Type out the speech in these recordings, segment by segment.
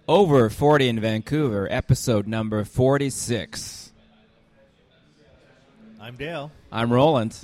Over 40 in Vancouver, episode number 46. I'm Dale. I'm Roland.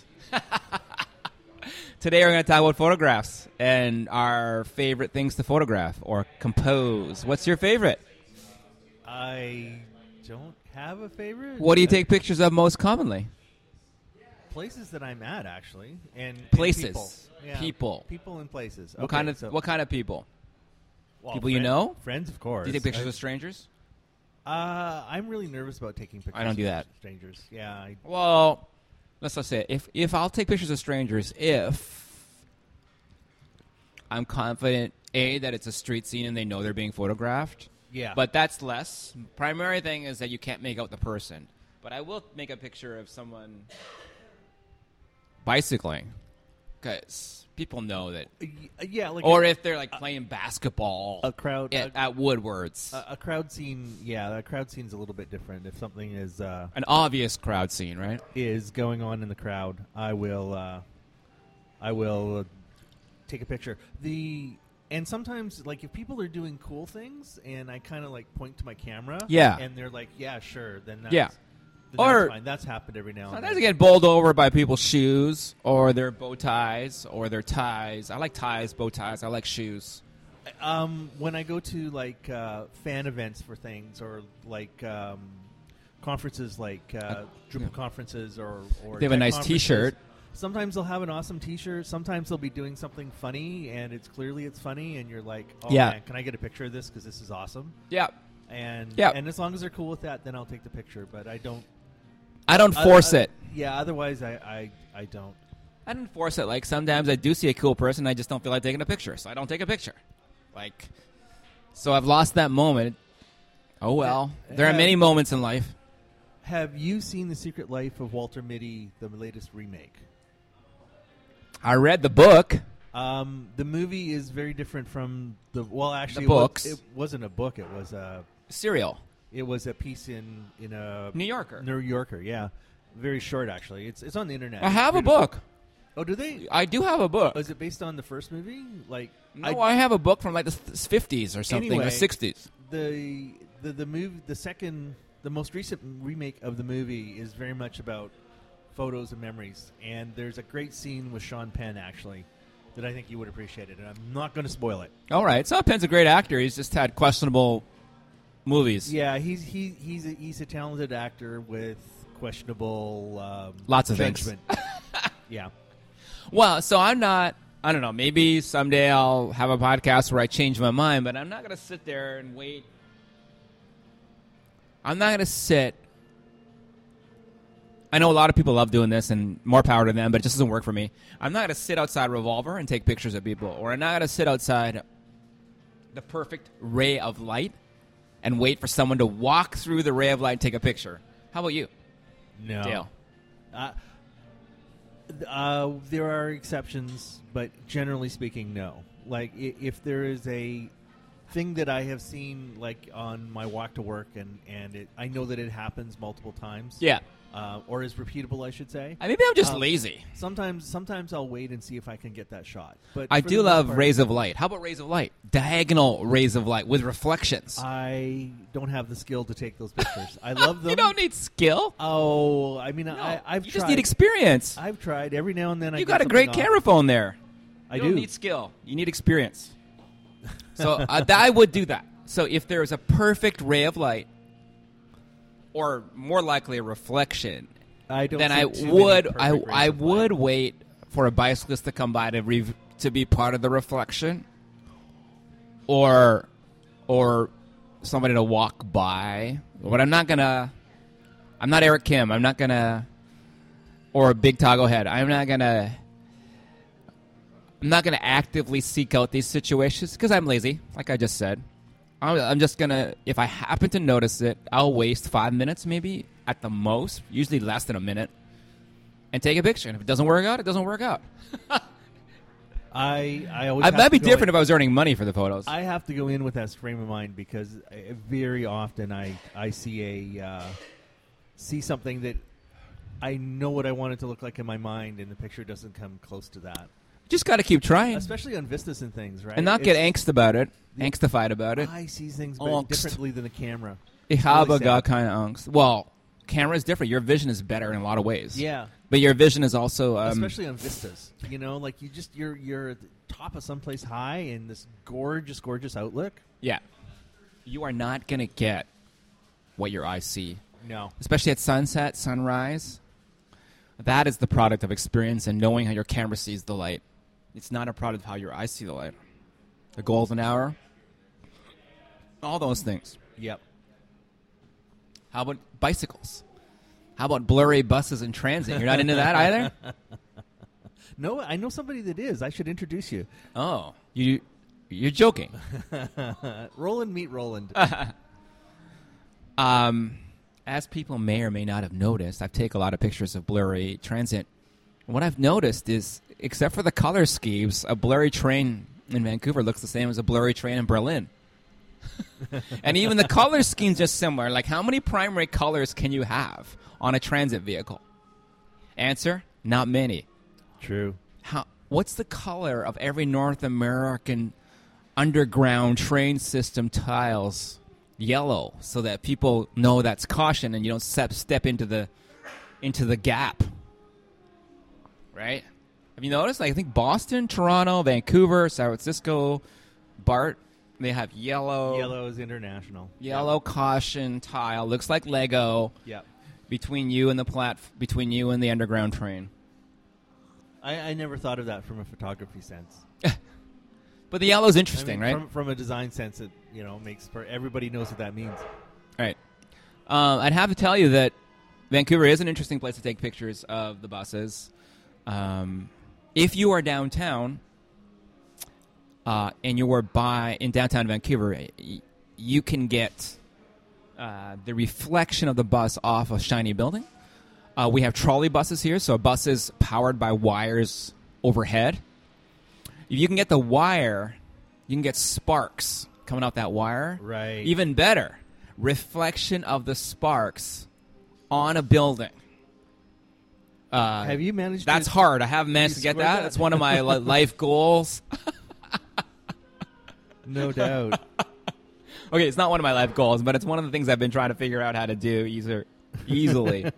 Today we're going to talk about photographs and our favorite things to photograph or compose. What's your favorite? I don't have a favorite. What do you take pictures of most commonly? Places that I'm at, actually, and Places. people. Yeah, People. people and places. What kind of people? Well, people you know? Friends, of course. Do you take pictures of strangers? I'm really nervous about taking pictures. I don't do that. Of strangers. Yeah. Well, let's say if I'll take pictures of strangers if I'm confident that it's a street scene and they know they're being photographed. Yeah. But that's less. Primary thing is that you can't make out the person. But I will make a picture of someone bicycling because people know that. Yeah. Like or if they're like playing basketball. A crowd at Woodward's. A crowd scene. Yeah, a crowd scene's a little bit different. If something is an obvious crowd scene, right? Is going on in the crowd, I will take a picture. And sometimes, like, if people are doing cool things and I kind of, like, point to my camera. Yeah. And they're like, yeah, sure. Then that's, yeah. That's fine. That's happened every now and then. Sometimes I get bowled over by people's shoes or their bow ties or their ties. I like ties, bow ties. I like shoes. When I go to, like, fan events for things or, like, conferences like Drupal conferences or they have a nice T-shirt. Sometimes they'll have an awesome T-shirt. Sometimes they'll be doing something funny, and it's funny, and you're like, oh, man, can I get a picture of this because this is awesome? Yeah. And as long as they're cool with that, then I'll take the picture. But I don't force it. Yeah, otherwise I don't. I don't force it. Like, sometimes I do see a cool person, I just don't feel like taking a picture, so I don't take a picture. Like, so I've lost that moment. Oh, well. There are many moments in life. Have you seen The Secret Life of Walter Mitty, the latest remake? I read the book. The movie is very different from the actually, the books. It wasn't a book. It was a serial. It was a piece in a New Yorker. New Yorker, yeah, very short actually. It's on the internet. I have a book. Oh, do they? I do have a book. Is it based on the first movie? Like, no, I have a book from like the 50s or something, anyway, or 60s. The movie, the most recent remake of the movie is very much about photos and memories, and there's a great scene with Sean Penn actually that I think you would appreciate it, and I'm not going to spoil it. All right, Sean Penn's a great actor. He's just had questionable movies. Yeah, he's a talented actor with questionable lots of judgment. things. Yeah. Well, so I don't know, maybe someday I'll have a podcast where I change my mind, but I'm not going to sit there and wait. I'm not going to sit. I know a lot of people love doing this, and more power to them, but it just doesn't work for me. I'm not going to sit outside Revolver and take pictures of people, or I'm not going to sit outside the perfect ray of light and wait for someone to walk through the ray of light and take a picture. How about you? No. Dale? There are exceptions, but generally speaking, no. Like, if there is a thing that I have seen, like, on my walk to work, and I know that it happens multiple times. Yeah. Or is repeatable, I should say. Maybe I'm just lazy. Sometimes I'll wait and see if I can get that shot. But I do love rays of light. How about rays of light? Diagonal rays of light with reflections. I don't have the skill to take those pictures. I love them. You don't need skill. Oh, I mean, No, I've you tried. just need experience. I've tried. Every now and then You got a great camera phone there. I you do. don't need skill. You need experience. So I would do that. So if there's a perfect ray of light, or more likely a reflection, then I would wait for a bicyclist to come by to be part of the reflection, or somebody to walk by. But I'm not Eric Kim. I'm not gonna, or a Big Toggle Head. I'm not gonna actively seek out these situations because I'm lazy, like I just said. I'm just gonna, if I happen to notice it, I'll waste 5 minutes maybe at the most, usually less than a minute, and take a picture. And if it doesn't work out, it doesn't work out. I always that'd be different if I was earning money for the photos. I have to go in with that frame of mind because very often I see see something that I know what I want it to look like in my mind, and the picture doesn't come close to that. Just got to keep trying. Especially on Vistas and things, right? And not get angstified about it. I see things differently than a camera. Ich habe gar keine Angst. Well, camera is different. Your vision is better in a lot of ways. Yeah. But your vision is also... especially on Vistas. You know, like you're at the top of someplace high in this gorgeous, gorgeous outlook. Yeah. You are not going to get what your eyes see. No. Especially at sunset, sunrise. That is the product of experience and knowing how your camera sees the light. It's not a product of how your eyes see the light. The golden hour. All those things. Yep. How about bicycles? How about blurry buses in transit? You're not into that either? No, I know somebody that is. I should introduce you. Oh, you're joking. Roland, meet Roland. As people may or may not have noticed, I've taken a lot of pictures of blurry transit. What I've noticed is, except for the color schemes, a blurry train in Vancouver looks the same as a blurry train in Berlin. And even the color scheme's just similar. Like, how many primary colors can you have on a transit vehicle? Answer, not many. True. What's the color of every North American underground train system tiles? Yellow, so that people know that's caution and you don't step into the gap. Right? Have you noticed? Like, I think Boston, Toronto, Vancouver, San Francisco, BART, they have yellow. Yellow is international. Yellow caution tile. Looks like Lego. Yep. Between you and the underground train. I never thought of that from a photography sense. But the yellow's interesting, right? From a design sense, it makes everybody knows what that means. Right. I'd have to tell you that Vancouver is an interesting place to take pictures of the buses. If you are downtown and you are in downtown Vancouver, you can get the reflection of the bus off a shiny building. We have trolley buses here, so buses powered by wires overhead. If you can get the wire, you can get sparks coming off that wire. Right. Even better, reflection of the sparks on a building. Have you managed That's hard. I haven't managed to get that. That's one of my life goals. No doubt. Okay, it's not one of my life goals, but it's one of the things I've been trying to figure out how to do easily.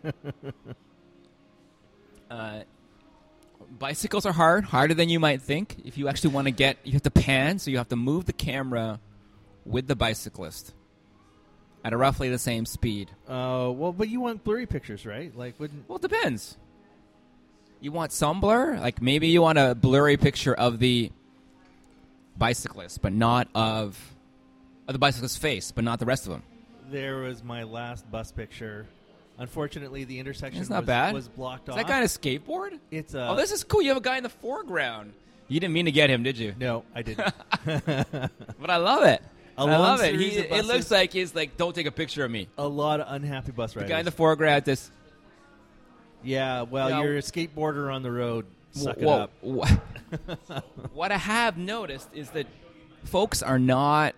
Bicycles are harder than you might think. If you actually want to you have to pan, so you have to move the camera with the bicyclist at a roughly the same speed. Well, but you want blurry pictures, right? Well, it depends. You want some blur? Like, maybe you want a blurry picture of the bicyclist, but not of the bicyclist's face, but not the rest of them. There was my last bus picture. Unfortunately, the intersection was blocked off. Is that guy on a skateboard? Oh, this is cool. You have a guy in the foreground. You didn't mean to get him, did you? No, I didn't. But I love it. I love it. It looks like he's like, don't take a picture of me. A lot of unhappy bus riders. The guy in the foreground, Yeah, well, you're a skateboarder on the road. Suck it up. What I have noticed is that folks are not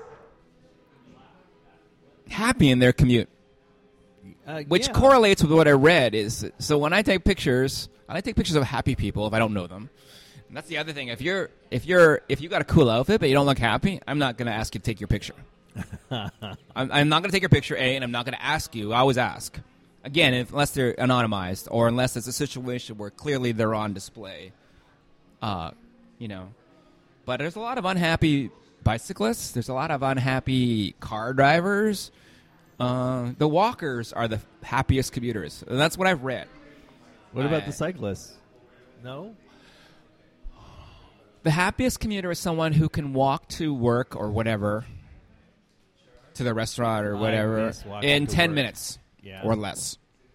happy in their commute. Which correlates with what I read so when I take pictures, I take pictures of happy people if I don't know them. And that's the other thing. If you got a cool outfit but you don't look happy, I'm not going to ask you to take your picture. I'm not going to take your picture, and I'm not going to ask you. I always ask. Again, unless they're anonymized or unless it's a situation where clearly they're on display. But there's a lot of unhappy bicyclists. There's a lot of unhappy car drivers. The walkers are the happiest commuters. And that's what I've read. What about the cyclists? No? The happiest commuter is someone who can walk to work or whatever, to the restaurant or whatever, in 10 minutes or less.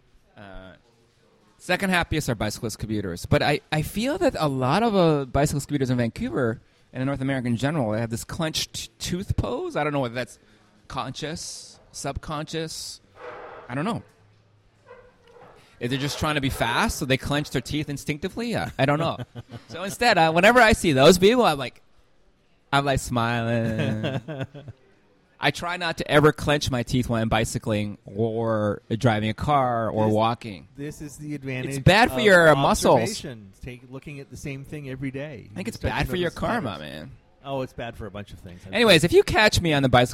Second happiest are bicyclist commuters. But I feel that a lot of bicyclist commuters in Vancouver and in North America in general, they have this clenched tooth pose. I don't know whether that's conscious, subconscious. I don't know. Is they just trying to be fast, so they clench their teeth instinctively? I don't know. So instead, whenever I see those people, I'm like smiling. I try not to ever clench my teeth when I'm bicycling or driving a car or walking. This is the advantage. It's bad for your muscles. Looking at the same thing every day. I think it's bad for your karma, man. Oh, it's bad for a bunch of things. Anyways, if you catch me on the